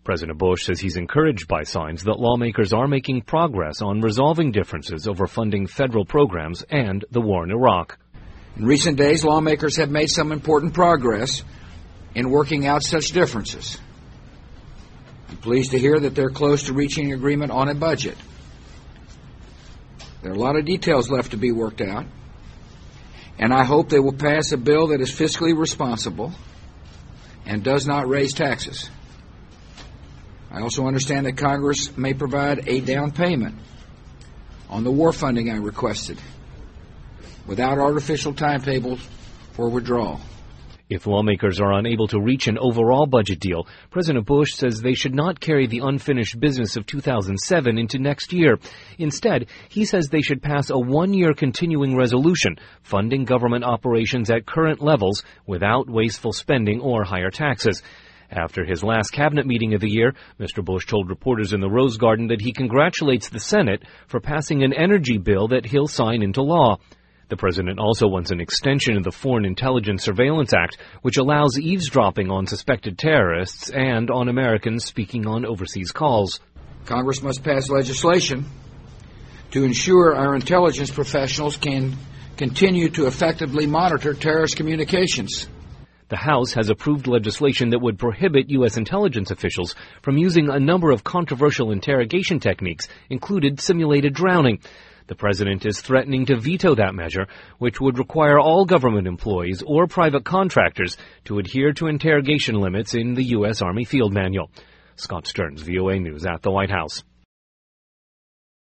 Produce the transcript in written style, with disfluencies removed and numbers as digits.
President Bush says he's encouraged by signs that lawmakers are making progress on resolving differences over funding federal programs and the war in Iraq. In recent days, lawmakers have made some important progress in working out such differences. I'm pleased to hear that they're close to reaching agreement on a budget. There are a lot of details left to be worked out, and I hope they will pass a bill that is fiscally responsible and does not raise taxes. I also understand that Congress may provide a down payment on the war funding I requested without artificial timetables for withdrawal. If lawmakers are unable to reach an overall budget deal, President Bush says they should not carry the unfinished business of 2007 into next year. Instead, he says they should pass a one-year continuing resolution funding government operations at current levels without wasteful spending or higher taxes. After his last cabinet meeting of the year, Mr. Bush told reporters in the Rose Garden that he congratulates the Senate for passing an energy bill that he'll sign into law. The president also wants an extension of the Foreign Intelligence Surveillance Act, which allows eavesdropping on suspected terrorists and on Americans speaking on overseas calls. Congress must pass legislation to ensure our intelligence professionals can continue to effectively monitor terrorist communications. The House has approved legislation that would prohibit U.S. intelligence officials from using a number of controversial interrogation techniques, including simulated drowning. The president is threatening to veto that measure, which would require all government employees or private contractors to adhere to interrogation limits in the U.S. Army Field Manual. Scott Stearns, VOA News at the White House.